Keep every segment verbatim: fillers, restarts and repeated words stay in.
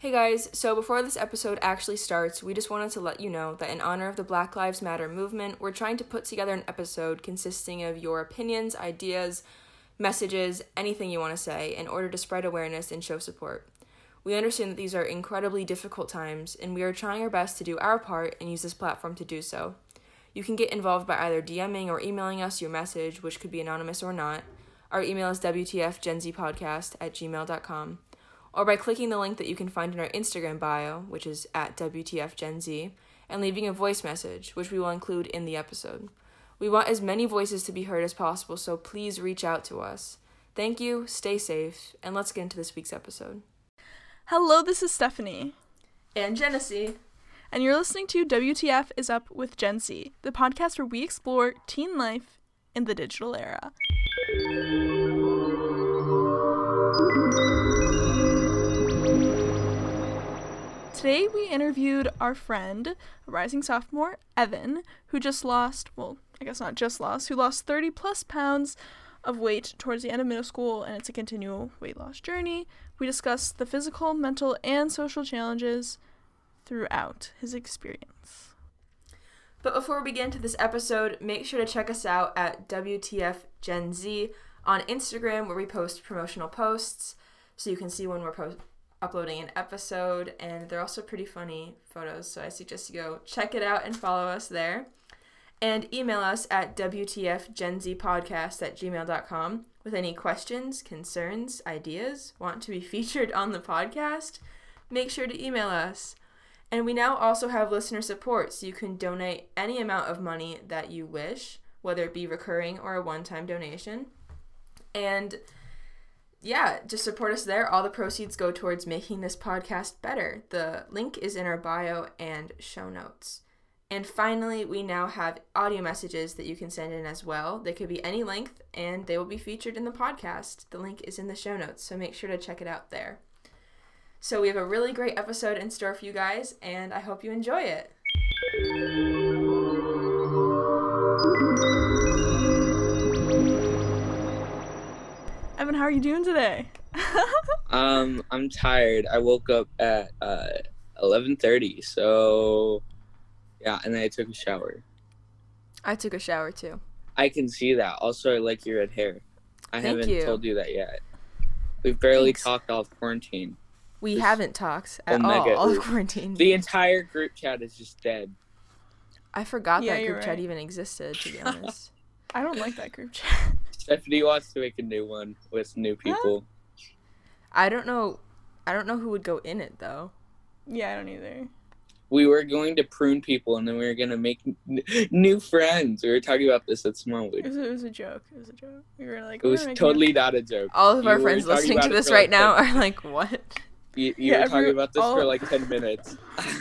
Hey guys, so before this episode actually starts, we just wanted to let you know that in honor of the Black Lives Matter movement, we're trying to put together an episode consisting of your opinions, ideas, messages, anything you want to say, in order to spread awareness and show support. We understand that these are incredibly difficult times, and we are trying our best to do our part and use this platform to do so. You can get involved by either DMing or emailing us your message, which could be anonymous or not. Our email is w t f gen z podcast at gmail dot com. Or by clicking the link that you can find in our Instagram bio, which is at W T F Gen Z, and leaving a voice message, which we will include in the episode. We want as many voices to be heard as possible, so please reach out to us. Thank you, stay safe, and let's get into this week's episode. Hello, this is Stephanie. And Genesee. And you're listening to W T F is Up with Gen Z, the podcast where we explore teen life in the digital era. Today we interviewed our friend, a rising sophomore, Evan, who just lost, well, I guess not just lost, who lost thirty plus pounds of weight towards the end of middle school, and it's a continual weight loss journey. We discussed the physical, mental, and social challenges throughout his experience. But before we get into this episode, make sure to check us out at W T F Gen Z on Instagram, where we post promotional posts, so you can see when we're post- uploading an episode, and they're also pretty funny photos, so I suggest you go check it out and follow us there. And email us at w t f gen z podcast at gmail dot com with any questions, concerns, ideas, want to be featured on the podcast. Make sure to email us. And we now also have listener support, so you can donate any amount of money that you wish, whether it be recurring or a one-time donation. And yeah, just support us there. All the proceeds go towards making this podcast better. The link is in our bio and show notes. And finally, we now have audio messages that you can send in as well. They could be any length, and they will be featured in the podcast. The link is in the show notes, so make sure to check it out there. So we have a really great episode in store for you guys, and I hope you enjoy it. Evan, how are you doing today? um, I'm tired. I woke up at uh eleven thirty, so yeah, and then I took a shower. I took a shower too. I can see that. Also, I like your red hair. I Thank haven't you. told you that yet. We've barely Thanks. talked all of quarantine. We This haven't talked at Omega all, all of group. quarantine. The entire group chat is just dead. I forgot Yeah, that you're group chat right. even existed, to be honest. I don't like that group chat. Stephanie wants to make a new one with new people. I don't know. I don't know who would go in it though. Yeah, I don't either. We were going to prune people, and then we were going to make n- new friends. We were talking about this at It Smallwood. was, it was a joke. It was a joke. We were like, It was we're making totally not a joke. All of You our were friends talking listening about to it this for, right like, now ten are like, what? You, you Yeah, were talking every- about this all- for like ten minutes.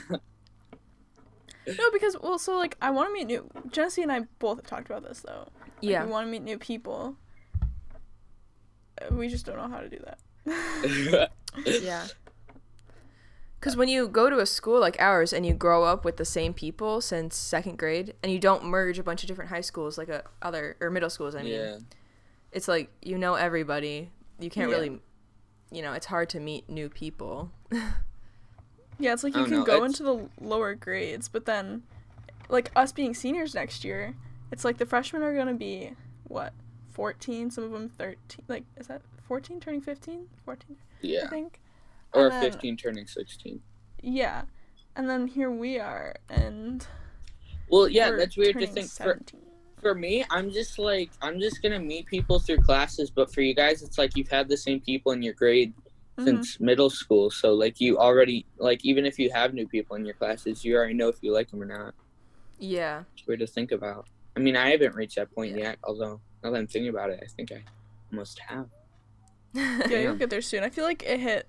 No, because, well, so, like, I want to meet new... Genesee and I both have talked about this, though. Like, Yeah. we want to meet new people. Uh, We just don't know how to do that. Yeah. Because when you go to a school like ours and you grow up with the same people since second grade, and you don't merge a bunch of different high schools like a other or middle schools, I mean, Yeah. it's like you know everybody. You can't Yeah. really, you know, it's hard to meet new people. Yeah, it's like I you don't can know, go it's- into the lower grades, but then, like, us being seniors next year, it's like the freshmen are going to be, what, fourteen? Some of them thirteen. Like, is that fourteen turning fifteen? fourteen, I Yeah. think. Or And then- fifteen turning sixteen. Yeah. And then here we are, and Well, yeah, we're that's weird to turning think. For, seventeen. for me, I'm just like, I'm just going to meet people through classes. But for you guys, it's like you've had the same people in your grade Mhm. since middle school. So, like, you already, like, even if you have new people in your classes, you already know if you like them or not. Yeah. It's weird to think about. I mean, I haven't reached that point Yeah. yet. Although, now that I'm thinking about it, I think I almost have. Yeah, Yeah. you'll get there soon. I feel like it hit,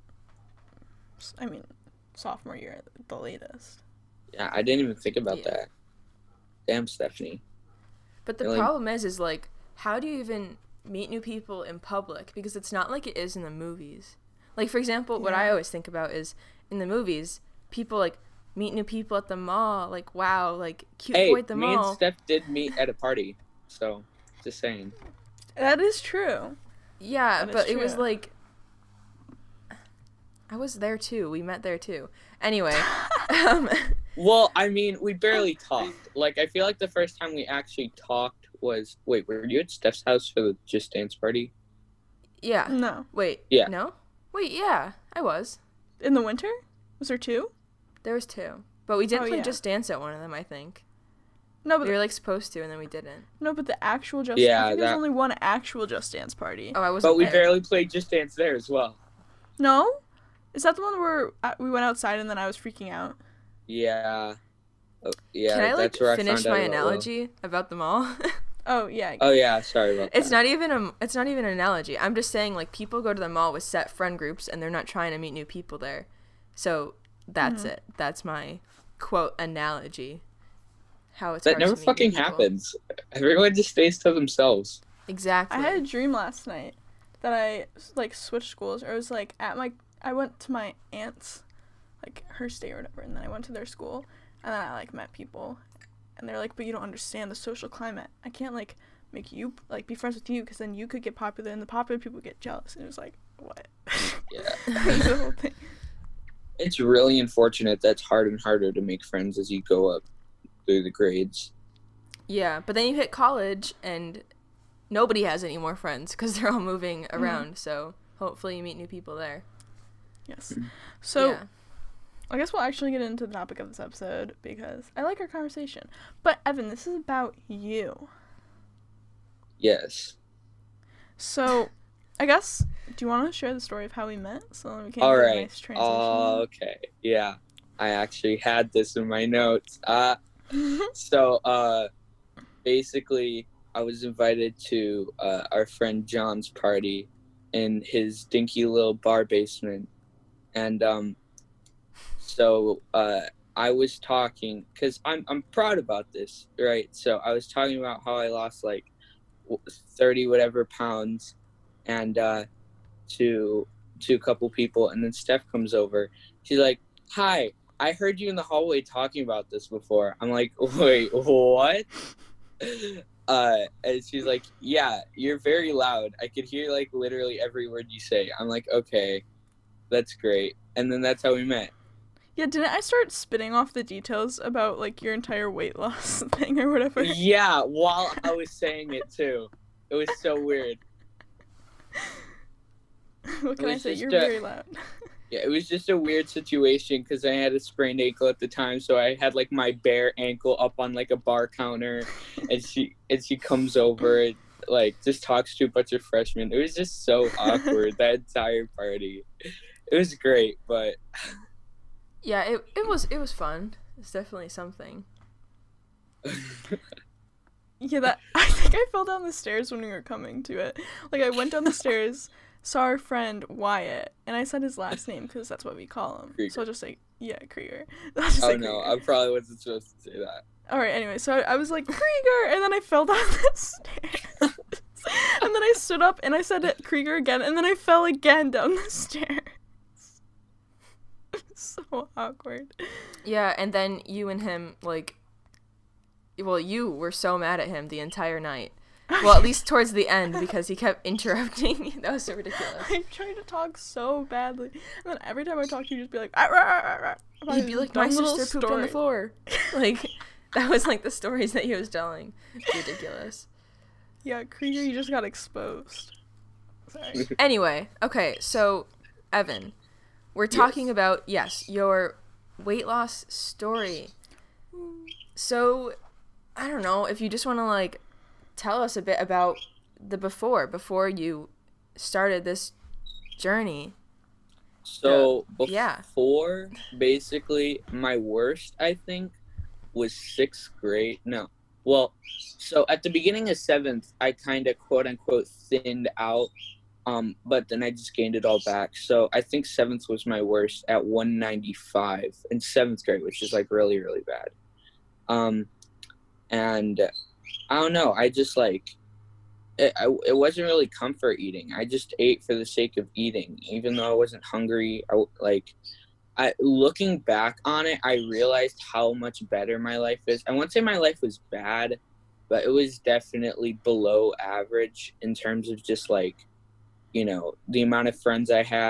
I mean, sophomore year at the latest. Yeah, I didn't even think about Yeah. that. Damn, Stephanie. But the Really? problem is, is like, how do you even meet new people in public? Because it's not like it is in the movies. Like, for example, what I Yeah. always think about is in the movies, people like meet new people at the mall. Like, wow, like cute Hey, boy at the me mall. and Steph did meet at a party. So, just saying. That is true. Yeah, That is but it was true. like, I was there too. We met there too. Anyway. um, Well, I mean, we barely talked. Like, I feel like the first time we actually talked was, wait, were you at Steph's house for the Just Dance party? yeah. No. Wait. Yeah. No? Wait, yeah. I was. In the winter? Was there two? There was two. But we didn't Oh, play yeah. Just Dance at one of them, I think. No, but We were like supposed to, and then we didn't. no, but the actual Just Yeah, I think there's that- only one actual Just Dance party. Oh, I was. But we there. barely played Just Dance there as well. No? Is that the one where uh, we went outside and then I was freaking out? Yeah. Oh, yeah, Can I like that's where finish I found my out about Will. analogy about them all? Oh, yeah. Oh, yeah, sorry about that. It's not even a. It's not even an analogy. I'm just saying like people go to the mall with set friend groups, and they're not trying to meet new people there. So that's Mhm. it. That's my quote analogy. How it's That hard to never meet new fucking people. happens. Everyone just stays to themselves. Exactly. I had a dream last night that I like switched schools, or it was like at my I went to my aunt's, like her state or whatever, and then I went to their school, and then I like met people, and they're like, but you don't understand the social climate. I can't like make you like be friends with you because then you could get popular and the popular people get jealous. And it was like, what? Yeah. That was the whole thing. It's really unfortunate that's hard and harder to make friends as you go up through the grades. Yeah, but then you hit college and nobody has any more friends because they're all moving Mm-hmm. around. So hopefully you meet new people there. Yes. So yeah. I guess we'll actually get into the topic of this episode because I like our conversation. But Evan, this is about you. Yes. So, I guess, do you want to share the story of how we met? So then we can All get a right. nice transition. Oh, okay. Yeah. I actually had this in my notes. Uh, so, uh, basically, I was invited to uh, our friend John's party in his dinky little bar basement. And um, so uh, I was talking, because I'm, I'm proud about this, right? So I was talking about how I lost like thirty whatever pounds and uh, to, to a couple people. And then Steph comes over. She's like, hi, I heard you in the hallway talking about this before. I'm like, wait, what? Uh, and she's like, yeah, you're very loud. I could hear like literally every word you say. I'm like, okay, that's great. And then that's how we met. Yeah, didn't I start spitting off the details about, like, your entire weight loss thing or whatever? Yeah, while I was saying it too. It was so weird. What can It I was say? just You're a- very loud. Yeah, it was just a weird situation because I had a sprained ankle at the time, so I had like my bare ankle up on like a bar counter, and she and she comes over and like just talks to a bunch of freshmen. It was just so awkward that entire party. It was great, but Yeah, it, it was it was fun. It's definitely something. Yeah, that I think I fell down the stairs when we were coming to it. Like, I went down the stairs, saw our friend Wyatt, and I said his last name because that's what we call him. Krieger. So I'll just say, yeah, Krieger. I'll just oh say no, Krieger. I probably wasn't supposed to say that. All right, anyway, so I, I was like, Krieger, and then I fell down the stairs. And then I stood up and I said it, Krieger again, and then I fell again down the stairs. So awkward. Yeah, and then you and him like well, you were so mad at him the entire night. Well, at least towards the end because he kept interrupting me. That was so ridiculous. I tried to talk so badly, and then every time I talked, he'd just be like, "Ah, rah, rah, rah, rah," about He'd be his like, my dumb little sister pooped on the story. floor. Like, that was like the stories that he was telling. Ridiculous. Yeah, Krieger, you just got exposed. Sorry. Anyway, okay, so, Evan, we're talking about, yes, your weight loss story. So, I don't know, if you just want to, like, tell us a bit about the before, before you started this journey. So Uh, yeah. before, basically, my worst, I think, was sixth grade. No. Well, so at the beginning of seventh, I kind of quote-unquote thinned out, um, but then I just gained it all back. So I think seventh was my worst at one ninety-five in seventh grade, which is, like, really, really bad. Um, and I don't know. I just, like, it, I, it wasn't really comfort eating. I just ate for the sake of eating, even though I wasn't hungry. I, like, I, looking back on it, I realized how much better my life is. I won't say my life was bad, but it was definitely below average in terms of just, like, you know, the amount of friends I had,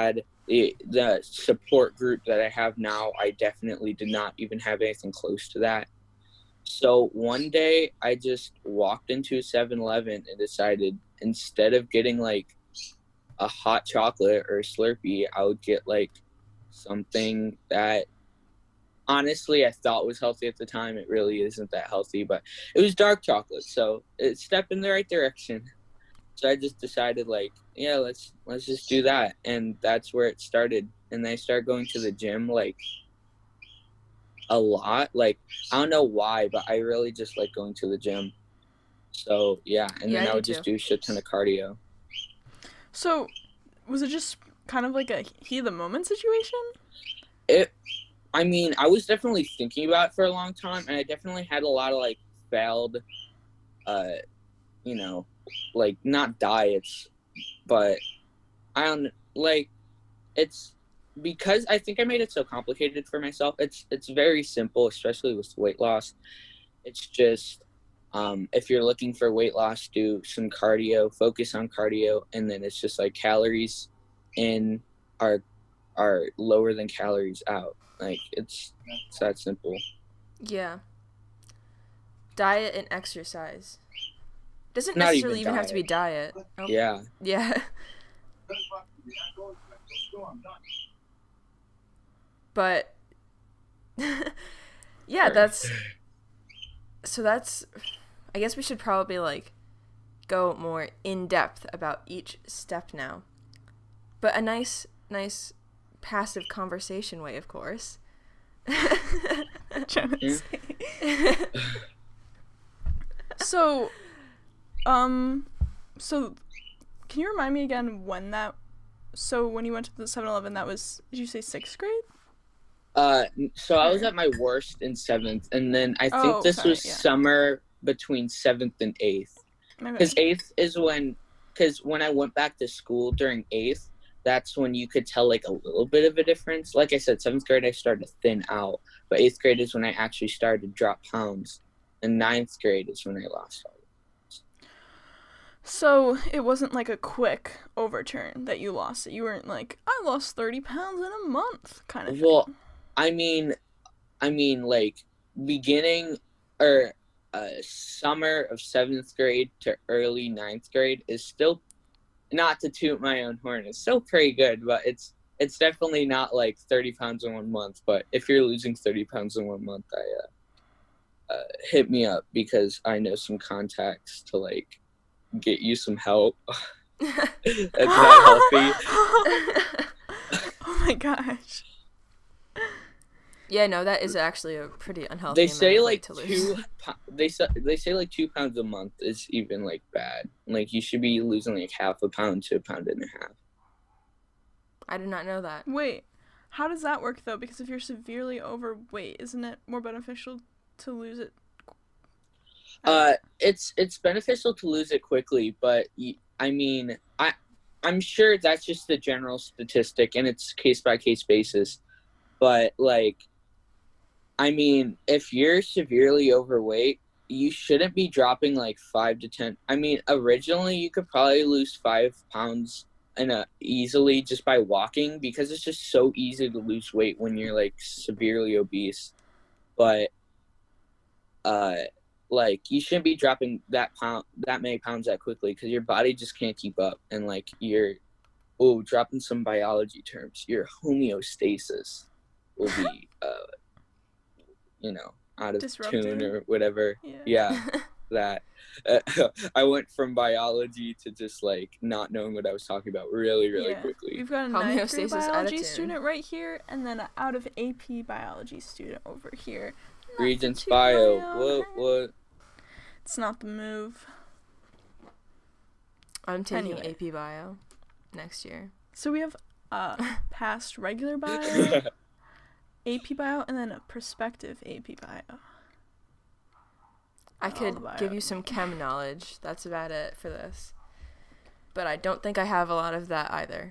the the support group that I have now, I definitely did not even have anything close to that. So one day I just walked into a seven eleven and decided instead of getting like a hot chocolate or a Slurpee, I would get like something that honestly I thought was healthy at the time. It really isn't that healthy, but it was dark chocolate, so it stepped in the right direction. So I just decided like, yeah, let's let's just do that, and that's where it started. And then I started going to the gym like a lot. Like I don't know why, but I really just like going to the gym. So yeah, and Yeah, then I I do would just too. do a shit ton of cardio. So, was it just kind of like a heat of the moment situation? It, I mean, I was definitely thinking about it for a long time, and I definitely had a lot of like failed, uh, you know, like not diets, but I don't like it's because I think I made it so complicated for myself. It's it's very simple, especially with weight loss. It's just um, if you're looking for weight loss, do some cardio, focus on cardio, and then it's just like calories in are are lower than calories out. Like it's it's that simple. Yeah. Diet and exercise. Doesn't Not necessarily even even have to be diet. Oh. Yeah. Yeah. But yeah, Sorry. that's so that's I guess we should probably like go more in depth about each step now. But a nice nice passive conversation way, of course. So, um, so can you remind me again when that? So when you went to the seven eleven, that was, did you say sixth grade? Uh, so I was at my worst in seventh, and then I think Oh, this sorry, was yeah. summer between seventh and eighth. My bad. Because eighth is when, because when I went back to school during eighth, that's when you could tell like a little bit of a difference. Like I said, seventh grade I started to thin out, but eighth grade is when I actually started to drop pounds, and ninth grade is when I lost all. So it wasn't like a quick overturn that you lost it. You weren't like, I lost thirty pounds in a month kind of thing. Well, I mean, I mean, like beginning or uh, summer of seventh grade to early ninth grade is still, not to toot my own horn, it's still pretty good, but it's it's definitely not like thirty pounds in one month. But if you're losing thirty pounds in one month, I uh, uh, hit me up because I know some contacts to like get you some help. That's not healthy. Oh my gosh. Yeah, no, that is actually a pretty unhealthy. They say amount of like weight to lose. two. They say they say like two pounds a month is even like bad. Like you should be losing like half a pound to a pound and a half. I did not know that. Wait, how does that work though? Because if you're severely overweight, isn't it more beneficial to lose it? Uh, it's it's beneficial to lose it quickly, but y- I mean, I I'm sure that's just the general statistic, and it's case by case basis. But like, I mean, if you're severely overweight, you shouldn't be dropping like five to ten. I mean, originally you could probably lose five pounds in a easily just by walking because it's just so easy to lose weight when you're like severely obese. But uh. Like you shouldn't be dropping that pound, that many pounds that quickly because your body just can't keep up. And like you're, oh, dropping some biology terms, your homeostasis will be, uh, you know, out of Disrupted. tune or whatever. Yeah. Yeah, that. Uh, I went from biology to just like not knowing what I was talking about really, really Yeah. quickly. We've got a ninth grade Homeostasis out of biology tune. student right here, and then an out of A P biology student over here. Not to Regents toot my bio. own What? horn. What? It's not the move. I'm taking Anyway. A P Bio next year. So we have uh past regular bio, A P bio, and then a prospective A P bio. I All could the bio. give you some chem knowledge. That's about it for this. But I don't think I have a lot of that either.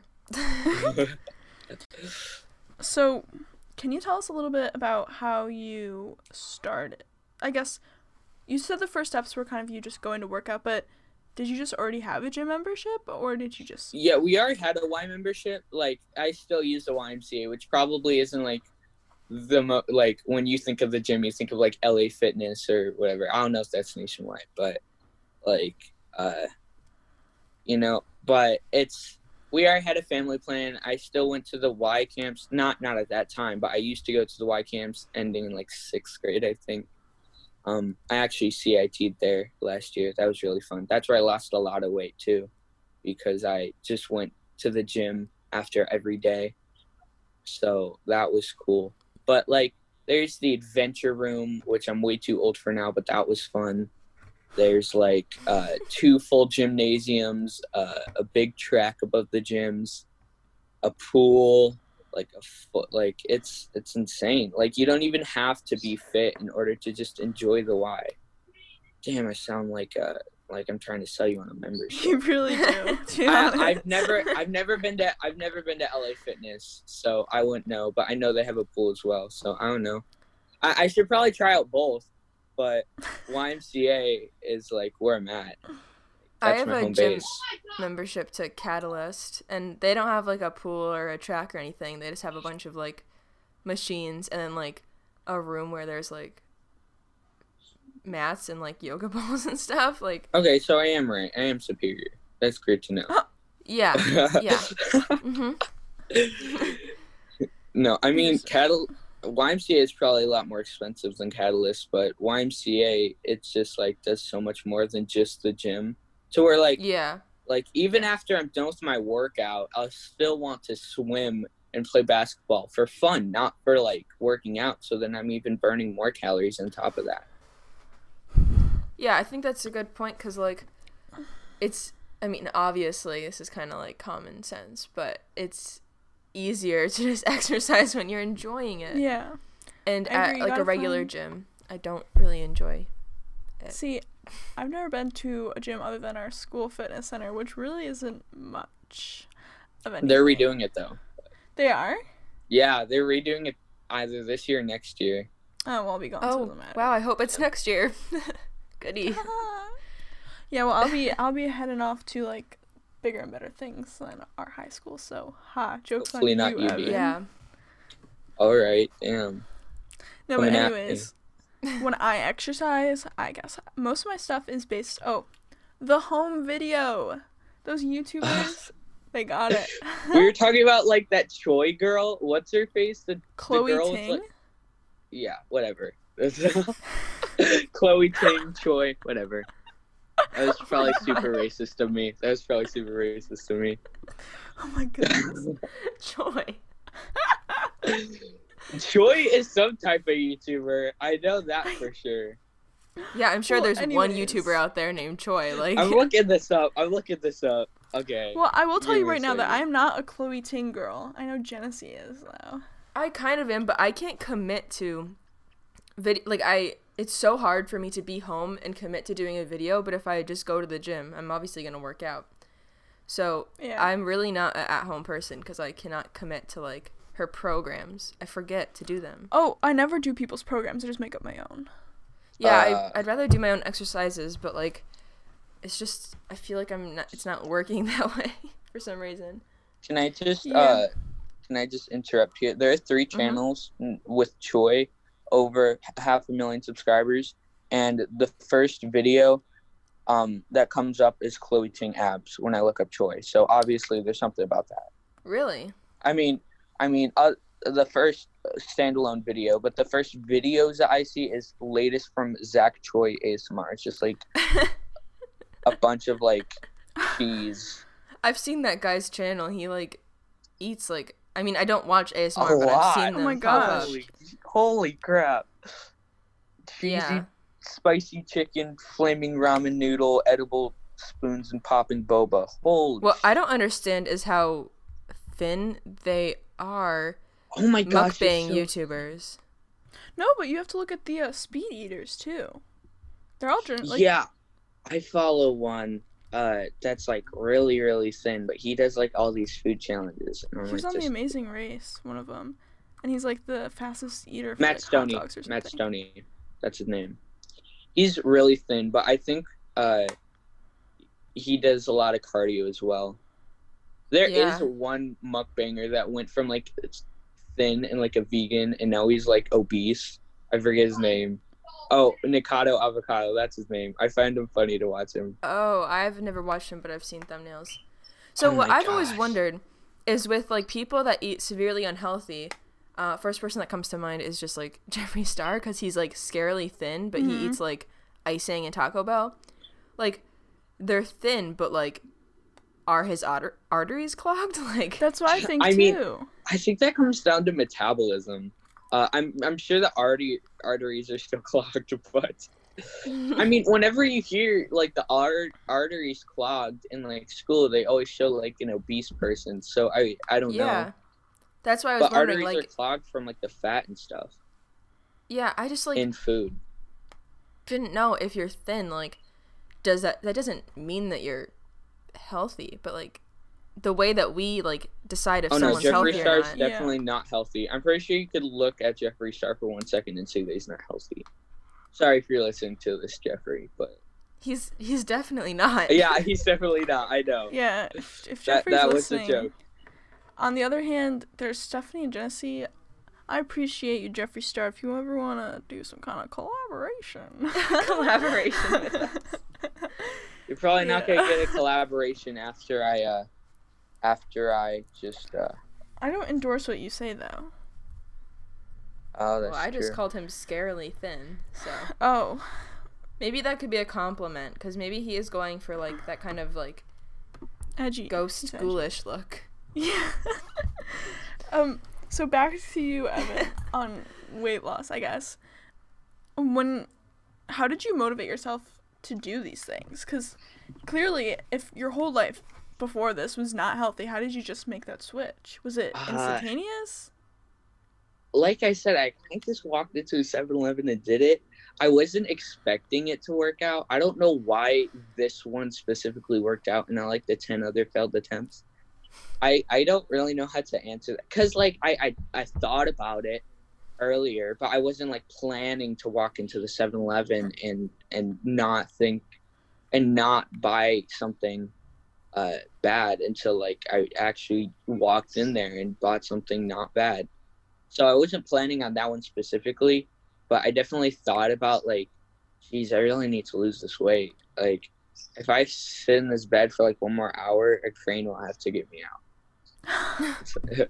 So, can you tell us a little bit about how you started? I guess you said the first steps were kind of you just going to work out, but did you just already have a gym membership, or did you just? Yeah, we already had a Y membership. Like, I still use the Y M C A, which probably isn't like the mo- like when you think of the gym, you think of like L A Fitness or whatever. I don't know if that's nationwide, but like, uh, you know, but it's we already had a family plan. I still went to the Y camps, not not at that time, but I used to go to the Y camps ending in like sixth grade, I think. Um, I actually C I T'd there last year. That was really fun. That's where I lost a lot of weight too, because I just went to the gym after every day. So that was cool. But like, there's the adventure room, which I'm way too old for now, but that was fun. There's like uh, two full gymnasiums, uh, a big track above the gyms, a pool, like a foot, like it's it's insane. Like, you don't even have to be fit in order to just enjoy the Y. Damn, I sound like uh like I'm trying to sell you on a membership. You really do. to be I, honest. I've never I've never been to I've never been to L A Fitness, so I wouldn't know. But I know they have a pool as well, so I don't know. I, I should probably try out both, but Y M C A is like where I'm at. I That's have my a home gym base. membership to Catalyst, and they don't have like a pool or a track or anything. They just have a bunch of like machines and then like a room where there's like mats and like yoga balls and stuff. Like, Okay, so I am right. I am superior. That's great to know. yeah, yeah. hmm No, I mean, Catal- Y M C A is probably a lot more expensive than Catalyst, but Y M C A, it's just like does so much more than just the gym. So we're like, Yeah. like even after I'm done with my workout, I'll still want to swim and play basketball for fun, not for like working out. So then I'm even burning more calories on top of that. Yeah, I think that's a good point because, like, it's, I mean, obviously, this is kind of like common sense, but it's easier to just exercise when you're enjoying it. Yeah. And I at, agree, you like, a gotta regular find- gym, I don't really enjoy it. See, I've never been to a gym other than our school fitness center, which really isn't much of anything. They're redoing it though. They are? Yeah, they're redoing it either this year or next year. Oh, well, I'll be gone, so it Oh, doesn't matter. wow, I hope it's next year. Goody. Yeah, well, I'll be I'll be heading off to like bigger and better things than our high school. So, ha, jokes Hopefully on not you, U V. Evan. Yeah. All right, damn. No, but Coming at me. anyways, when I exercise, I guess most of my stuff is based. Oh, the home video. Those YouTubers, they got it. We were talking about like that Choi girl. What's her face? The Chloe the girl with, Ting. like- yeah, whatever. Chloe Ting, Choi, whatever. That was probably super racist of me. That was probably super racist of me. Oh my goodness. Joy. Choi is some type of YouTuber. I know that for sure. Yeah, I'm sure Well, there's one anyways. YouTuber out there named Choi. Like, I'm looking this up. I'm looking this up. Okay. Well, I will tell Give you me a right now that I second. am not a Chloe Ting girl. I know Genesee is though. I kind of am, but I can't commit to video. Like, I, it's so hard for me to be home and commit to doing a video. But if I just go to the gym, I'm obviously gonna work out. So Yeah. I'm really not an at-home person because I cannot commit to like her programs. I forget to do them. Oh, I never do people's programs. I just make up my own. Yeah, Uh, I, I'd rather do my own exercises, but like, it's just I feel like I'm not. It's not working that way for some reason. Can I just Yeah. uh can I just interrupt here? There are three Mhm. channels n- with Choi over half a million subscribers, and the first video um that comes up is Chloe Ting abs when I look up Choi. So obviously there's something about that. Really? I mean, I mean uh, the first standalone video, but the first videos that I see is latest from Zach Choi A S M R. It's just like a bunch of like cheese. I've seen that guy's channel. He like eats like. I mean, I don't watch A S M A R, but I've lot. seen Oh them my pop up. gosh. Holy, holy crap. Cheesy, Yeah. spicy chicken, flaming ramen noodle, edible spoons, and popping boba. Holy What I don't understand is how thin they are oh my gosh. mukbang it's so- YouTubers. No, but you have to look at the uh, speed eaters too. They're all gen- like yeah. I follow one uh that's like really, really thin, but he does like all these food challenges. And I'm He was like, on the just- Amazing Race, one of them, and he's like the fastest eater for Matt like, hot Stoney. dogs or something. Matt Stoney. That's his name. He's really thin, but I think uh he does a lot of cardio as well. There Yeah. is one mukbanger that went from like thin and like a vegan, and now he's like obese. I forget his name. Oh, Nikado Avocado, that's his name. I find him funny to watch him. Oh, I've never watched him, but I've seen thumbnails. So Oh what my I've always gosh. wondered is with like people that eat severely unhealthy. Uh, first person that comes to mind is just like Jeffree Star because he's like scarily thin, but Mhm. he eats like icing and Taco Bell. Like they're thin, but like are his arter- arteries clogged? Like That's what I think I too. mean- I think that comes down to metabolism. Uh, I'm I'm sure the artery arteries are still clogged, but I mean, whenever you hear like the art arteries clogged in like school, they always show like an obese person. So I I don't yeah, know, that's why I was but wondering. arteries Like, are clogged from like the fat and stuff yeah, I just like in food. didn't know if you're thin. Like, does that that doesn't mean that you're healthy? But like the way that we like decide if Oh no, someone's Jeffree healthy or Star is not. Yeah. definitely not healthy. I'm pretty sure you could look at Jeffree Star for one second and see that he's not healthy. Sorry if you're listening to this, Jeffree, but He's he's definitely not. yeah, he's definitely not. I know. Yeah, if, if That- Jeffrey's that was a listening. joke. On the other hand, there's Stephanie and Jesse. I appreciate you, Jeffree Star. If you ever want to do some kind of collaboration. Collaboration with us. You're probably not Yeah. gonna get a collaboration after I uh after I just uh I don't endorse what you say, though. oh that's Well, I just true. called him scarily thin, so Oh, maybe that could be a compliment because maybe he is going for like that kind of like edgy. ghost He's edgy. ghoulish look. Yeah. um. So back to you, Evan, on weight loss. I guess. When, how did you motivate yourself to do these things? Because clearly, if your whole life before this was not healthy, how did you just make that switch? Was it Uh, instantaneous? Like I said, I I just walked into seven eleven and did it. I wasn't expecting it to work out. I don't know why this one specifically worked out and not like the ten other failed attempts. I I don't really know how to answer that because like I, I I thought about it earlier, but I wasn't like planning to walk into the seven eleven and and not think and not buy something uh bad until like I actually walked in there and bought something not bad. So I wasn't planning on that one specifically, but I definitely thought about like, geez, I really need to lose this weight. Like, if I sit in this bed for like one more hour, a crane will have to get me out.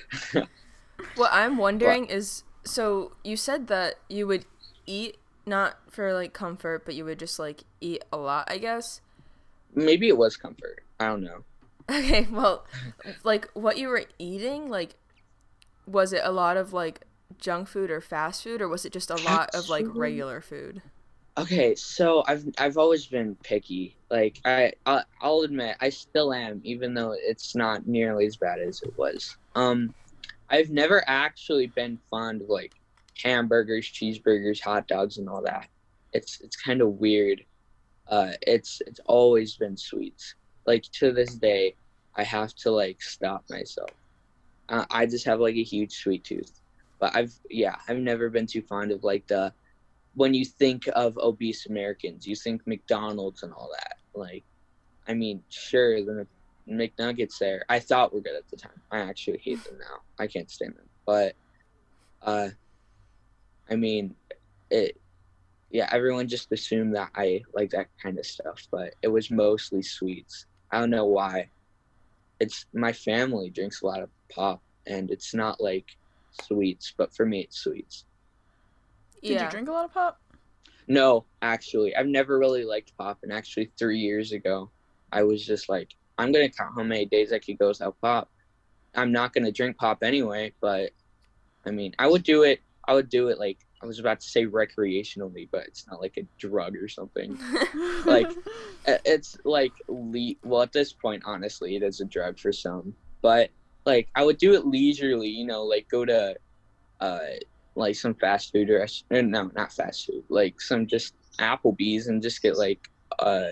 What I'm wondering is, so you said that you would eat not for like comfort, but you would just like eat a lot, I guess. Maybe it was comfort. I don't know. Okay, well, like what you were eating, like was it a lot of like junk food or fast food, or was it just a lot of like Actually- regular food? Okay, so I've I've always been picky. Like I I- I'll admit I still am, even though it's not nearly as bad as it was. Um, I've never actually been fond of like hamburgers, cheeseburgers, hot dogs, and all that. It's it's kind of weird. Uh, it's it's always been sweets. Like to this day, I have to like stop myself. Uh, I just have like a huge sweet tooth. But I've yeah, I've never been too fond of like the when you think of obese Americans, you think McDonald's and all that. Like, I mean, sure, the Mc- McNuggets there, I thought were good at the time. I actually hate them now. I can't stand them. But, uh, I mean, it, yeah, everyone just assumed that I like that kind of stuff, but it was mostly sweets. I don't know why. It's my family drinks a lot of pop, and it's not like sweets, but for me, it's sweets. Did Yeah. you drink a lot of pop? No, actually, I've never really liked pop. And actually, three years ago, I was just like, I'm going to count how many days I could go without pop. I'm not going to drink pop anyway, but I mean, I would do it. I would do it like, I was about to say recreationally, but it's not like a drug or something. Like, I- It's like, le- well, at this point, honestly, it is a drug for some. But like, I would do it leisurely, you know, like go to, uh, like some fast food or no, not fast food, like some just Applebee's and just get like uh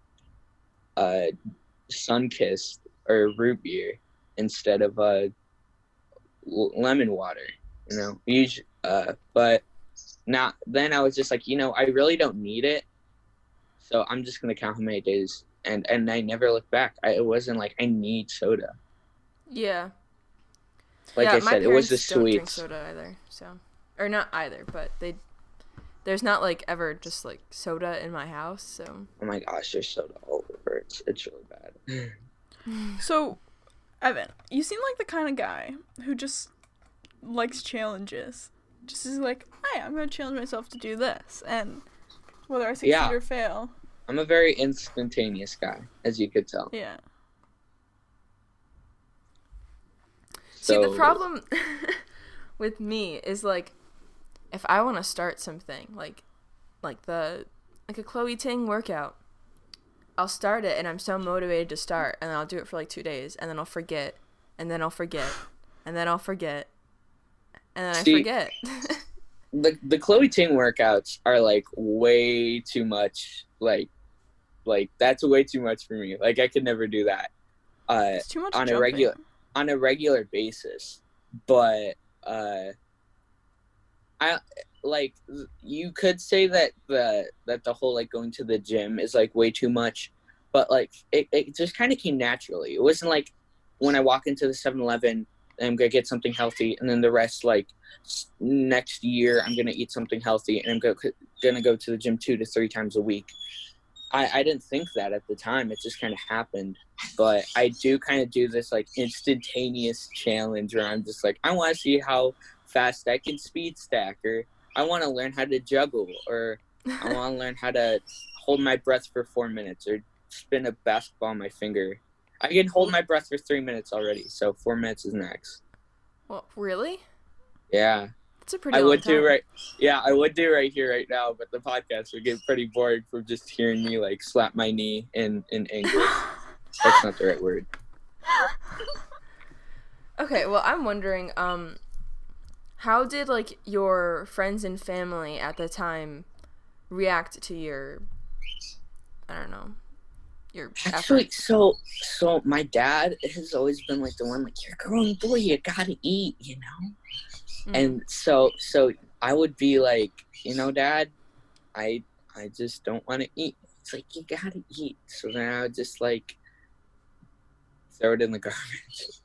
uh Sunkist or root beer instead of uh l- lemon water, you know. Usually, uh, but not then I was just like, you know, I really don't need it, so I'm just gonna count how many days and and I never looked back. I, it wasn't like I need soda. Yeah. Like yeah, I my said, it was the parents don't drink sweets. soda either, so or not either, but they there's not like ever just like soda in my house, so. Oh my gosh, there's soda all over. It's it's really bad. So, Evan, you seem like the kind of guy who just likes challenges. Just is like, hey, I'm gonna challenge myself to do this, and whether I succeed Yeah. or fail. I'm a very instantaneous guy, as you could tell. Yeah. See, So, the problem with me is like, if I want to start something, like, like the, like a Chloe Ting workout, I'll start it and I'm so motivated to start, and then I'll do it for like two days, and then I'll forget, and then I'll forget, and then I'll forget, and then See, I forget. the the Chloe Ting workouts are like way too much. Like, like that's way too much for me. Like I could never do that. Uh, It's too much on jumping. a regular on a regular basis, but uh, I like you could say that the that the whole like going to the gym is like way too much, but like it, it just kind of came naturally. It wasn't like when I walk into the seven eleven and I'm gonna get something healthy, and then the rest like s- next year I'm gonna eat something healthy, and I'm go, gonna go to the gym two to three times a week. I, I didn't think that at the time. It just kind of happened. But I do kind of do this like instantaneous challenge where I'm just like, I want to see how fast I can speed stack, or I want to learn how to juggle, or I want to learn how to hold my breath for four minutes or spin a basketball on my finger. I can hold my breath for three minutes already, so four minutes is next. Well, really? Yeah. That's a pretty I long would time. do right. Yeah, I would do right here, right now, but the podcast would get pretty boring from just hearing me like slap my knee in in anger. That's not the right word. Okay, well, I'm wondering, um, how did like your friends and family at the time react to your, I don't know, your Actually, efforts? so so my dad has always been like the one like, you're a grown boy, you gotta eat, you know. Mm. And so so I would be like, you know, Dad, I I just don't want to eat. It's like, you gotta eat. So then I would just like throw it in the garbage.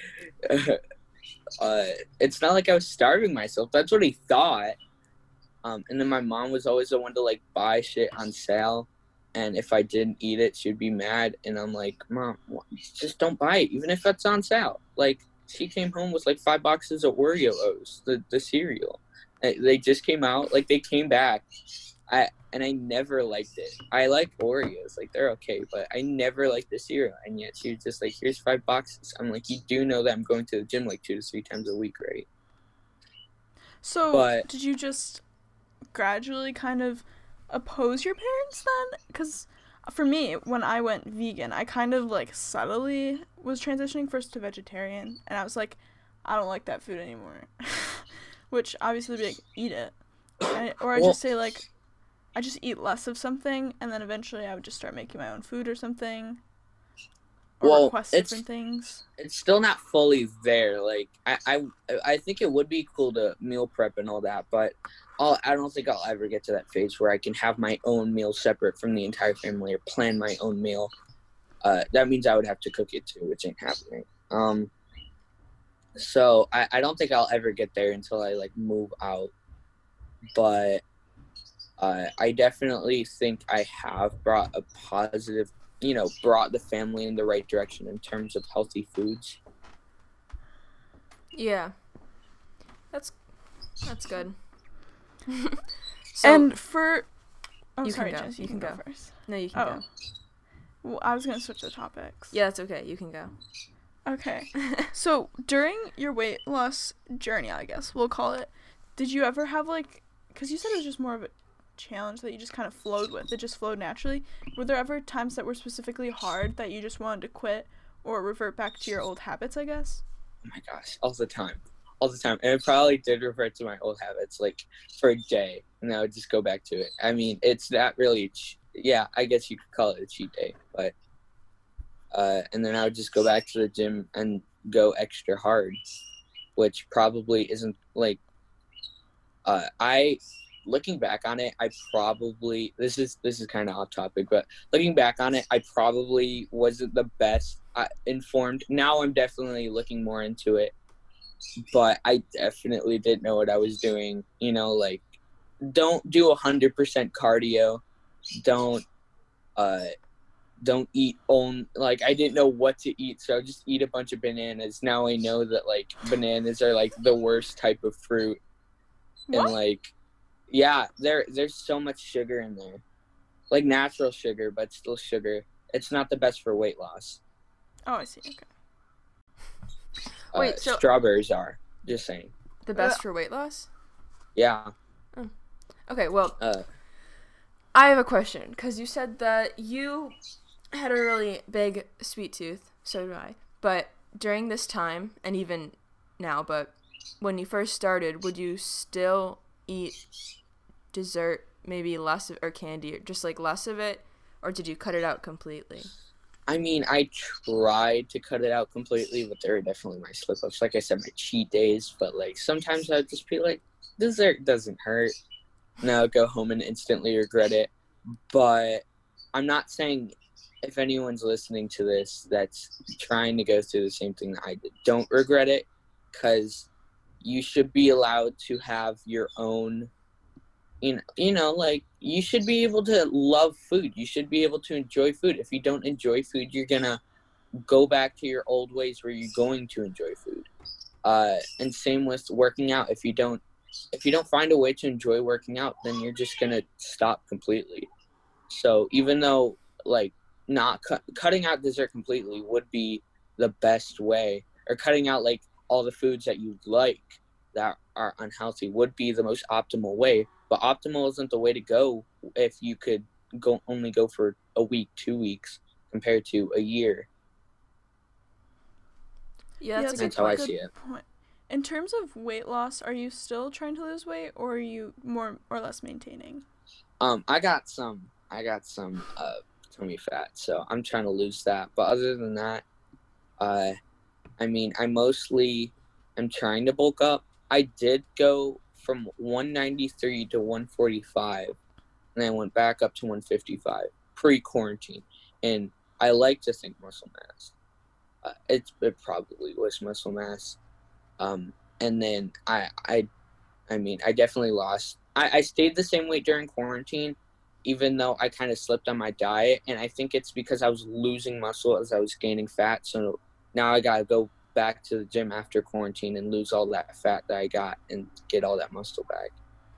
uh, it's not like I was starving myself. That's what he thought. Um, and then my mom was always the one to like buy shit on sale. And if I didn't eat it, she'd be mad. And I'm like, Mom, just don't buy it, even if it's on sale. Like, she came home with like five boxes of Oreos, the, the cereal. They just came out, like they came back. I and I never liked it. I like Oreos, like they're okay, but I never liked the cereal. And yet she was just like, here's five boxes. I'm like, you do know that I'm going to the gym like two to three times a week, right? So, But- did you just gradually kind of oppose your parents then? Because for me, when I went vegan, I kind of like subtly was transitioning first to vegetarian, and I was like, I don't like that food anymore. Which obviously would be like, eat it. And, or I Well- just say like, I just eat less of something, and then eventually I would just start making my own food or something. Or Well, request it's- different things. It's still not fully there. Like I, I, I think it would be cool to meal prep and all that, but I'll, I don't think I'll ever get to that phase where I can have my own meal separate from the entire family or plan my own meal. Uh, that means I would have to cook it too, which ain't happening. Um, so I, I don't think I'll ever get there until I like move out. But uh, I definitely think I have brought a positive, you know, brought the family in the right direction in terms of healthy foods. Yeah. That's that's good. So, And for... Oh, You can sorry, go. Jess, You you can can go go. first. no, you can Oh. go. Well, I was going to switch the topics. Yeah, that's okay. You can go. Okay. So, during your weight loss journey, I guess we'll call it, did you ever have, like, because you said it was just more of a challenge that you just kind of flowed with, it just flowed naturally. Were there ever times that were specifically hard that you just wanted to quit or revert back to your old habits, I guess? Oh my gosh, all the time. All the time. And it probably did revert to my old habits, like, for a day. And I would just go back to it. I mean, it's not really, ch- yeah, I guess you could call it a cheat day. But, uh, and then I would just go back to the gym and go extra hard, which probably isn't, like, uh, I, looking back on it, I probably this is this is kind of off topic, but looking back on it, I probably wasn't the best uh, informed. Now I'm definitely looking more into it, but I definitely didn't know what I was doing. You know, like don't do a hundred percent cardio. Don't uh don't eat on like I didn't know what to eat, so I just eat a bunch of bananas. Now I know that like bananas are like the worst type of fruit. What? And like yeah, there there's so much sugar in there. Like natural sugar, but still sugar. It's not the best for weight loss. Oh, I see. Okay. Uh, Wait, so- strawberries are. Just saying. The best Uh, for weight loss? Yeah. Okay, well, Uh I have a question, because you said that you had a really big sweet tooth, so do I. But during this time, and even now, but when you first started, would you still eat dessert, maybe less of, or candy, or just like less of it, or did you cut it out completely? I mean, I tried to cut it out completely, but there are definitely my slip ups. Like I said, my cheat days, but like sometimes I'd just be like, dessert doesn't hurt. Now go home and instantly regret it. But I'm not saying if anyone's listening to this that's trying to go through the same thing that I did, don't regret it, because you should be allowed to have your own, you know, you know, like you should be able to love food. You should be able to enjoy food. If you don't enjoy food, you're gonna go back to your old ways where you're going to enjoy food. Uh, and same with working out. If you don't, if you don't find a way to enjoy working out, then you're just gonna stop completely. So even though like not cu- cutting out dessert completely would be the best way, or cutting out like all the foods that you like that are unhealthy would be the most optimal way. But optimal isn't the way to go if you could go only go for a week, two weeks compared to a year. Yeah, that's, that's a That's good how I point. see it. Point. In terms of weight loss, are you still trying to lose weight, or are you more or less maintaining? Um, I got some, I got some uh, tummy fat, so I'm trying to lose that. But other than that, uh, I mean, I mostly am trying to bulk up. I did go from one ninety-three to one forty-five, and then I went back up to one fifty-five pre-quarantine. And I like to think muscle mass. Uh, it it probably was muscle mass. Um, and then I I, I mean, I definitely lost. I, I stayed the same weight during quarantine, even though I kind of slipped on my diet. And I think it's because I was losing muscle as I was gaining fat. So now I gotta go back to the gym after quarantine and lose all that fat that I got and get all that muscle back.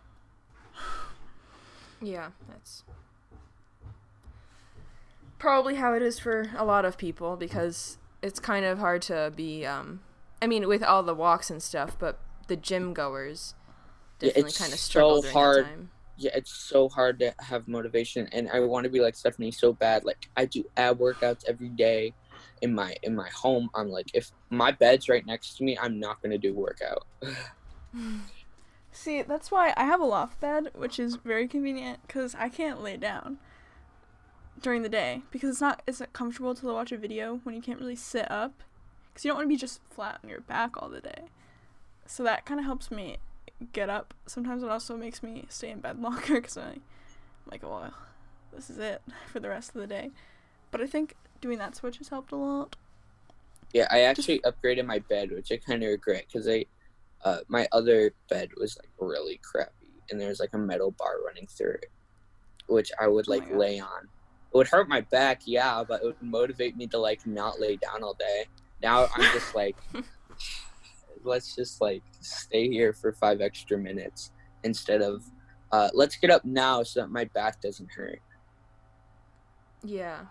Yeah, that's probably how it is for a lot of people, because it's kind of hard to be, um, I mean, with all the walks and stuff, but the gym goers Yeah, definitely it's kind of struggle so during hard. that time. Yeah, it's so hard to have motivation, and I want to be like Stephanie so bad. Like I do ab workouts every day in my in my home. I'm like, if my bed's right next to me, I'm not gonna do workout. See, that's why I have a loft bed, which is very convenient because I can't lay down during the day because it's not it's not comfortable to watch a video when you can't really sit up because you don't want to be just flat on your back all the day. So that kind of helps me get up. Sometimes it also makes me stay in bed longer because I'm like, well, this is it for the rest of the day. But I think doing that switch has helped a lot. Yeah, I actually upgraded my bed, which I kind of regret because I, uh, my other bed was like really crappy, and there was like a metal bar running through it, which I would Oh my like lay on. It would hurt my back, yeah, but it would motivate me to like not lay down all day. Now I'm just like, let's just like stay here for five extra minutes instead of, uh, let's get up now so that my back doesn't hurt. Yeah.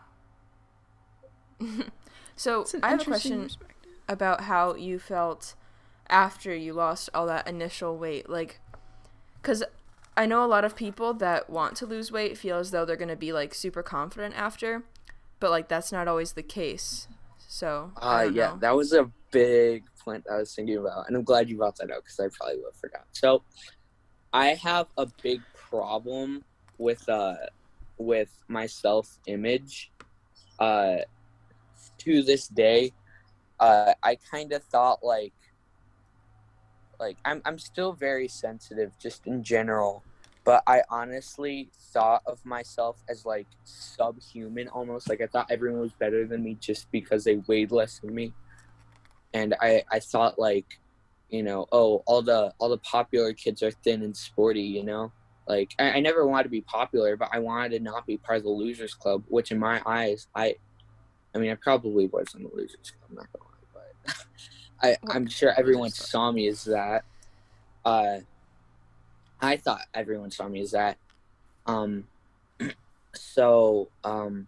So It's an I have a interesting question perspective. about how you felt after you lost all that initial weight. Like, because I know a lot of people that want to lose weight feel as though they're going to be, like, super confident after. But, like, that's not always the case. So, I Uh, don't yeah, know. that was a big point I was thinking about, and I'm glad you brought that up because I probably would have forgot. So, I have a big problem with uh with my self image. Uh, to this day, uh, I kind of thought like like I'm I'm still very sensitive just in general, but I honestly thought of myself as like subhuman almost. Like I thought everyone was better than me just because they weighed less than me. And I, I thought like, you know, oh, all the all the popular kids are thin and sporty, you know? Like I, I never wanted to be popular, but I wanted to not be part of the losers club, which in my eyes, I I mean I probably was in the losers club, I'm not gonna lie, but I, I'm sure everyone saw me as that. Uh I thought everyone saw me as that. Um so um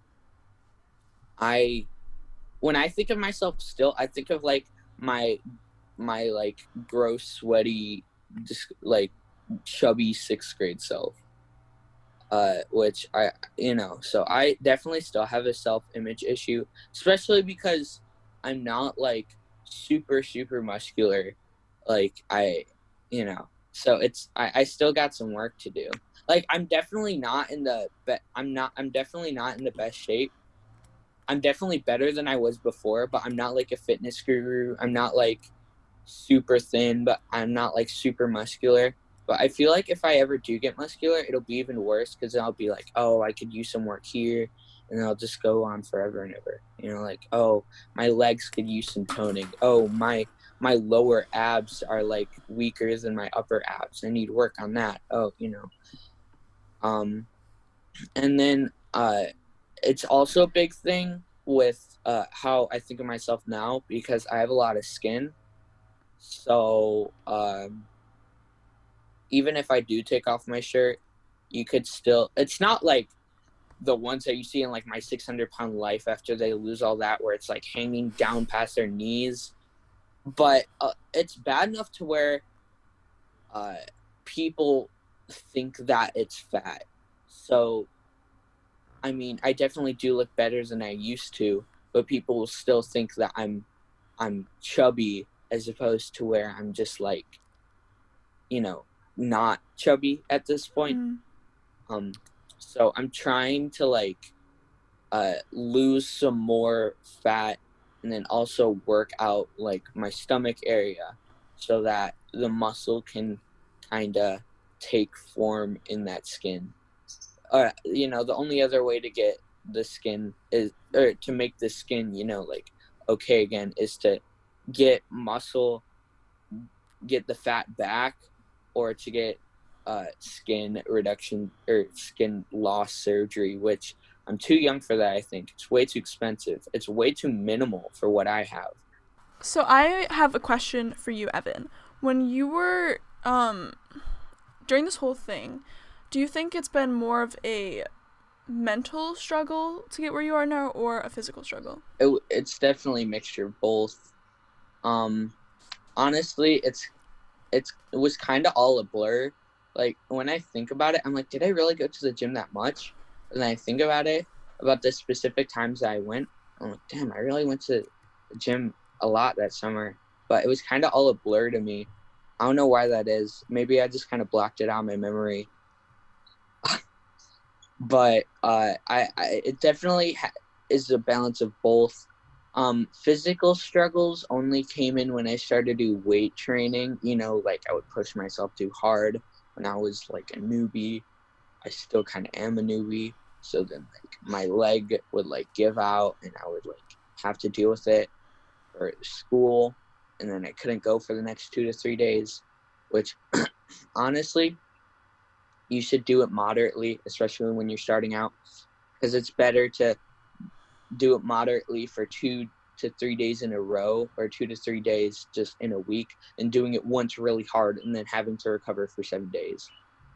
I when I think of myself still, I think of like my my like gross, sweaty, just like chubby sixth grade self. Uh, which I you know, so I definitely still have a self image issue, especially because I'm not like super super muscular, like I, you know. So it's I, I still got some work to do. Like I'm definitely not in the be- I'm not I'm definitely not in the best shape. I'm definitely better than I was before, but I'm not like a fitness guru. I'm not like super thin, but I'm not like super muscular. But I feel like if I ever do get muscular, it'll be even worse because I'll be like, oh, I could use some work here, and I'll just go on forever and ever. You know, like, oh, my legs could use some toning. Oh, my my lower abs are like weaker than my upper abs. I need to work on that. Oh, you know. Um, and then uh, it's also a big thing with uh, how I think of myself now because I have a lot of skin. So um, even if I do take off my shirt, you could still, it's not like the ones that you see in like my six hundred pound life after they lose all that, where it's like hanging down past their knees. But uh, it's bad enough to where uh, people think that it's fat. So, I mean, I definitely do look better than I used to, but people will still think that I'm, I'm chubby as opposed to where I'm just like, you know, not chubby at this point. Mm. Um, so I'm trying to like uh, lose some more fat and then also work out like my stomach area so that the muscle can kind of take form in that skin. Uh, you know, the only other way to get the skin is, or to make the skin, you know, like okay again, is to get muscle, get the fat back, or to get uh, skin reduction or skin loss surgery, which I'm too young for that. I think it's way too expensive. It's way too minimal for what I have. So I have a question for you, Evan. When you were um during this whole thing, do you think it's been more of a mental struggle to get where you are now or a physical struggle? It, it's definitely a mixture of both. Um, honestly, it's it's it was kind of all a blur. Like when I think about it, I'm like, did I really go to the gym that much? And then I think about it, about the specific times that I went. I'm like, damn, I really went to the gym a lot that summer. But it was kind of all a blur to me. I don't know why that is. Maybe I just kind of blocked it out of my memory. But uh, I, I it definitely ha- is a balance of both. Um, physical struggles only came in when I started to do weight training. You know, like I would push myself too hard when I was like a newbie. I still kind of am a newbie. So then like my leg would like give out and I would like have to deal with it for school. And then I couldn't go for the next two to three days, which honestly, you should do it moderately, especially when you're starting out, because it's better to do it moderately for two to three days in a row or two to three days just in a week and doing it once really hard and then having to recover for seven days.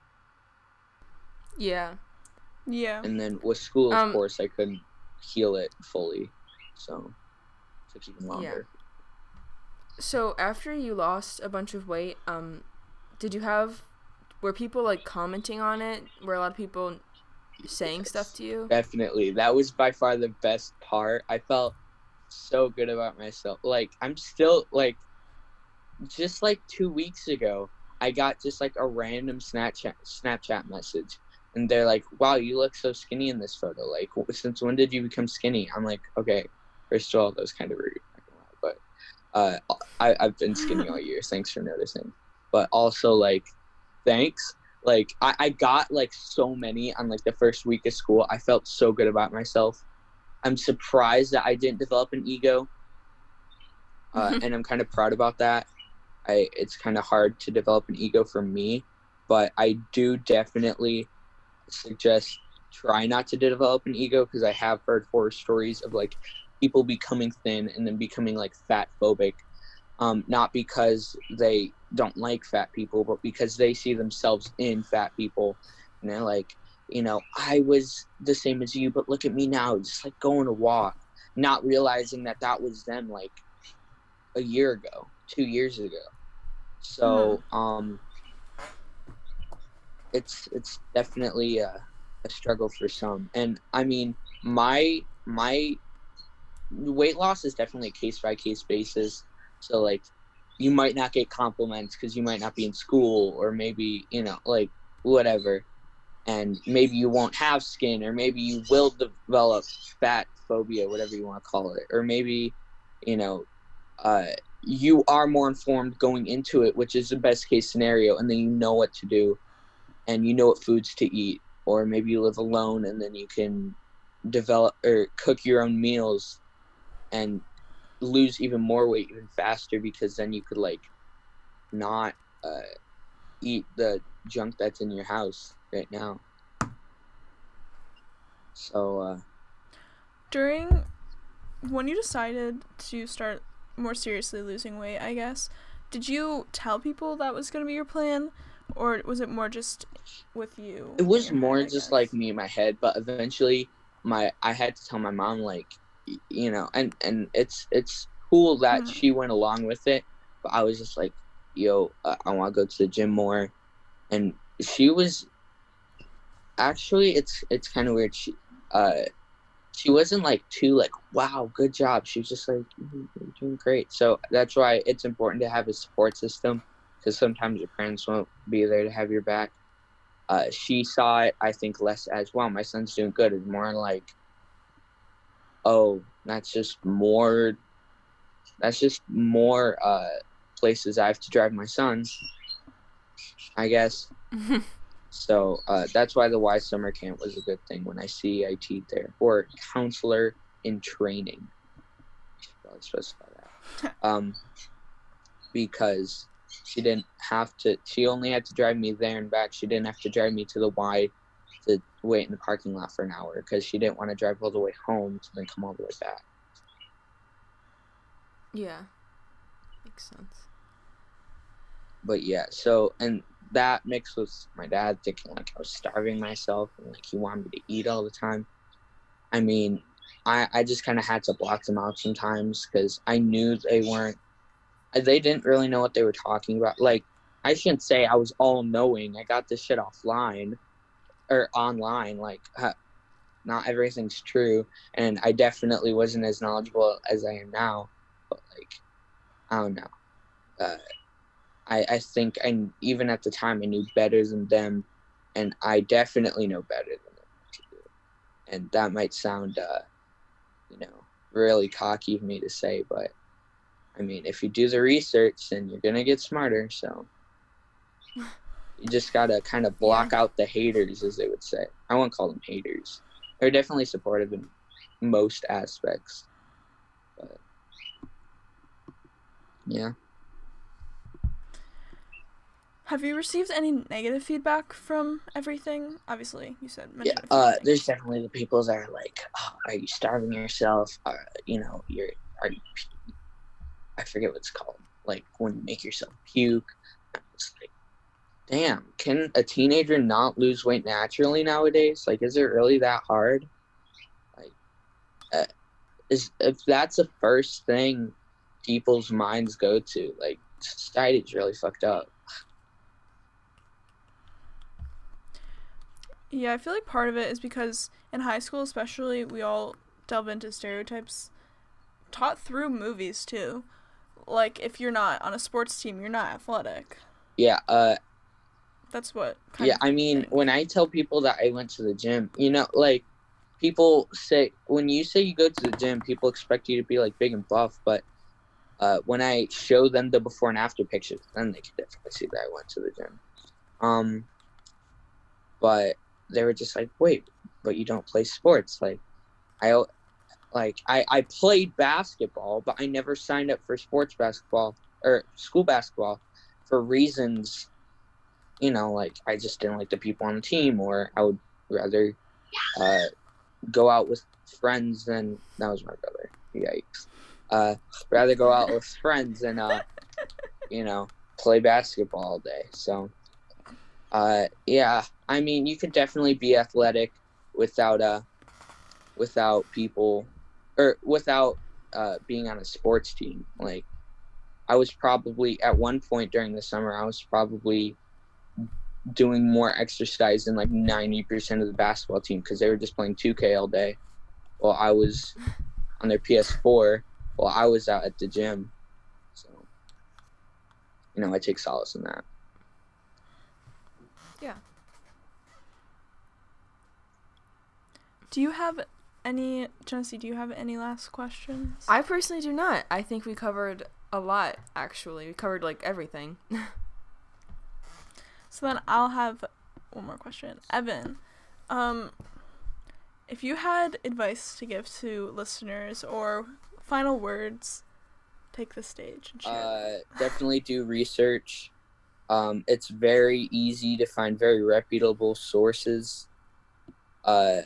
Yeah. Yeah. And then with school, of Um, course, I couldn't heal it fully. So it took even longer. So after you lost a bunch of weight, um, did you have, were people like commenting on it? Were a lot of people saying Yes, stuff to you? Definitely. That was by far the best part. I felt so good about myself. Like, I'm still, like, just like two weeks ago, I got just like a random Snapchat Snapchat message. And they're like, wow, you look so skinny in this photo. Like, since when did you become skinny? I'm like, okay, first of all, that was kind of rude. But uh, I, I've been skinny all year. Thanks for noticing. But also, like, thanks. Like I, I got like so many on like the first week of school. I felt so good about myself. I'm surprised that I didn't develop an ego, uh, and I'm kind of proud about that. I it's kind of hard to develop an ego for me, but I do definitely suggest try not to develop an ego, because I have heard horror stories of like people becoming thin and then becoming like fat phobic, um, not because they don't like fat people, but because they see themselves in fat people, and they're like, you know, I was the same as you, but look at me now, just like going to walk, not realizing that that was them like a year ago, two years ago. So, mm-hmm. um, it's it's definitely a, a struggle for some. And I mean, my my weight loss is definitely a case by case basis. So like, you might not get compliments because you might not be in school, or maybe, you know, like whatever. And maybe you won't have skin, or maybe you will develop fat phobia, whatever you want to call it. Or maybe, you know, uh, you are more informed going into it, which is the best case scenario. And then you know what to do, and you know what foods to eat. Or maybe you live alone and then you can develop or cook your own meals and lose even more weight even faster, because then you could like not uh, eat the junk that's in your house right now. So uh during when you decided to start more seriously losing weight, I guess, did you tell people that was going to be your plan, or was it more just with you? It was more head, just like me in my head, but eventually my I had to tell my mom, like, you know, and and it's it's cool that mm-hmm. she went along with it, but I was just like, yo, uh, I want to go to the gym more. And she was actually, it's it's kind of weird, she uh she wasn't like too like, wow, good job. She was just like, you're doing great. So that's why it's important to have a support system, because sometimes your parents won't be there to have your back. Uh, she saw it, I think, less as, wow, my son's doing good. It's more like, oh, that's just more, that's just more uh, places I have to drive my son, I guess. So uh, that's why the Y Summer Camp was a good thing when I C I T'd there. Or counselor in training. I should probably specify that. Um, because she didn't have to, she only had to drive me there and back. She didn't have to drive me to the Y to wait in the parking lot for an hour, because she didn't want to drive all the way home to then come all the way back. Yeah. Makes sense. But yeah, so, and that mixed with my dad thinking like I was starving myself and like he wanted me to eat all the time. I mean, I, I just kind of had to block them out sometimes, because I knew they weren't, they didn't really know what they were talking about. Like, I shouldn't say I was all knowing. I got this shit offline or online. Like, huh, not everything's true. And I definitely wasn't as knowledgeable as I am now. But like, I don't know. Uh, I, I think I, even at the time, I knew better than them, and I definitely know better than them what to do. And that might sound, uh, you know, really cocky of me to say, but I mean, if you do the research, then you're going to get smarter. So you just got to kind of block yeah. out the haters, as they would say. I won't call them haters. They're definitely supportive in most aspects. But yeah. Have you received any negative feedback from everything? Obviously, you said yeah. Uh, there's definitely the people that are like, oh, "Are you starving yourself? Uh, you know, you're are you? I forget what it's called. Like when you make yourself puke." It's like, damn, can a teenager not lose weight naturally nowadays? Like, is it really that hard? Like, uh, is if that's the first thing people's minds go to, like, society's really fucked up. Yeah, I feel like part of it is because in high school especially, we all delve into stereotypes taught through movies too. Like, if you're not on a sports team, you're not athletic. Yeah, uh... That's what... Yeah, I mean, thing. When I tell people that I went to the gym, you know, like, people say... When you say you go to the gym, people expect you to be, like, big and buff, but uh, when I show them the before and after pictures, then they can definitely see that I went to the gym. Um... but they were just like, wait, but you don't play sports. Like, I, like, I, I played basketball, but I never signed up for sports basketball or school basketball for reasons, you know, like I just didn't like the people on the team, or I would rather uh, go out with friends than, that was my brother, yikes. Uh, rather go out with friends than, uh, you know, play basketball all day. So, uh, yeah, I mean, you can definitely be athletic without, uh, without people, or without uh, being on a sports team. Like, I was probably, at one point during the summer, I was probably doing more exercise than like ninety percent of the basketball team, because they were just playing two K all day while I was on their P S four while I was out at the gym. So, you know, I take solace in that. Yeah. Do you have any, Genesee, do you have any last questions? I personally do not. I think we covered a lot, actually. We covered, like, everything. So then I'll have one more question. Evan, um, if you had advice to give to listeners or final words, take the stage and share. Uh, definitely do research. Um, it's very easy to find very reputable sources. Uh,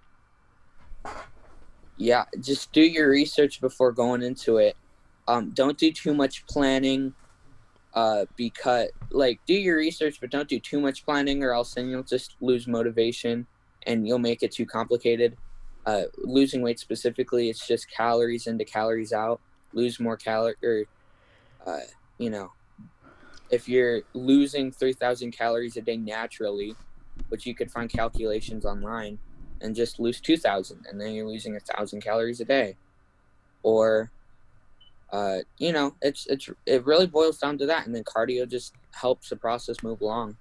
yeah, just do your research before going into it. Um, don't do too much planning. Uh, because, like, do your research, but don't do too much planning, or else then you'll just lose motivation and you'll make it too complicated. Uh, losing weight specifically, it's just calories in to calories out. Lose more calories, or, uh, you know, if you're losing three thousand calories a day naturally, which you could find calculations online, and just lose two thousand, and then you're losing one thousand calories a day. Or, Uh, you know, it's it's it really boils down to that, and then cardio just helps the process move along.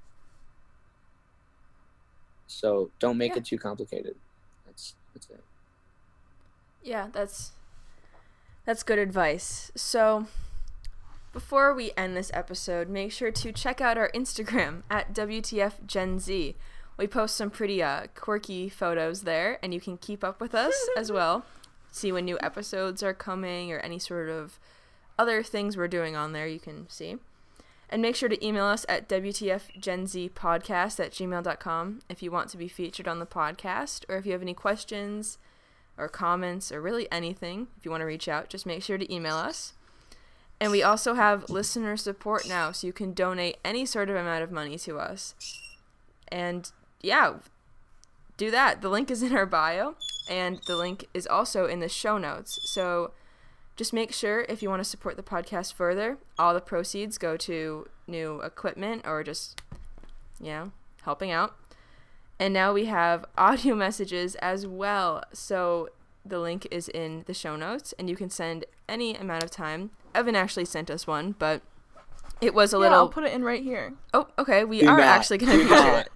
So don't make Yeah. it too complicated. That's that's it. Yeah, that's that's good advice. So before we end this episode, make sure to check out our Instagram at W T F Gen Z. We post some pretty uh, quirky photos there, and you can keep up with us as well. See when new episodes are coming, or any sort of other things we're doing on there, you can see. And make sure to email us at W T F Gen Z podcast at gmail dot com if you want to be featured on the podcast, or if you have any questions or comments, or really anything. If you want to reach out, just make sure to email us. And we also have listener support now, so you can donate any sort of amount of money to us. And yeah, do that. The link is in our bio, and the link is also in the show notes. So just make sure, if you want to support the podcast further, all the proceeds go to new equipment, or just, you know, helping out. And now we have audio messages as well. So the link is in the show notes, and you can send any amount of time. Evan actually sent us one, but it was a yeah, little... I'll put it in right here. Oh, okay. We Do are not. actually going to Do feature not. it.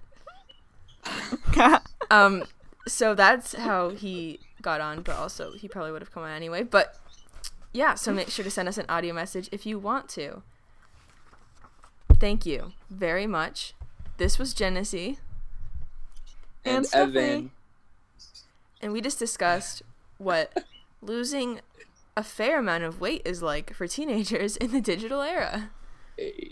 Um, so that's how he got on, but also he probably would have come on anyway. But yeah, so make sure to send us an audio message if you want to. Thank you very much. This was Genesee. And, And Stephanie. Evan. And we just discussed what losing a fair amount of weight is like for teenagers in the digital era. Hey.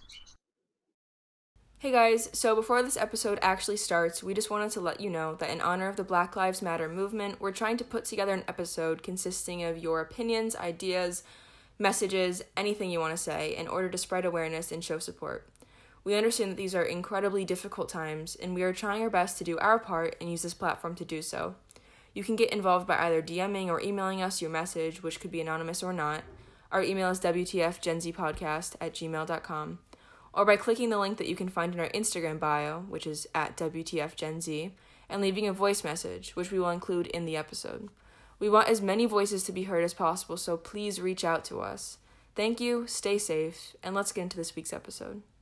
Hey guys, so before this episode actually starts, we just wanted to let you know that in honor of the Black Lives Matter movement, we're trying to put together an episode consisting of your opinions, ideas, messages, anything you want to say, in order to spread awareness and show support. We understand that these are incredibly difficult times, and we are trying our best to do our part and use this platform to do so. You can get involved by either DMing or emailing us your message, which could be anonymous or not. Our email is W T F Gen Z podcast at gmail dot com. Or by clicking the link that you can find in our Instagram bio, which is at W T F Gen Z, and leaving a voice message, which we will include in the episode. We want as many voices to be heard as possible, so please reach out to us. Thank you, stay safe, and let's get into this week's episode.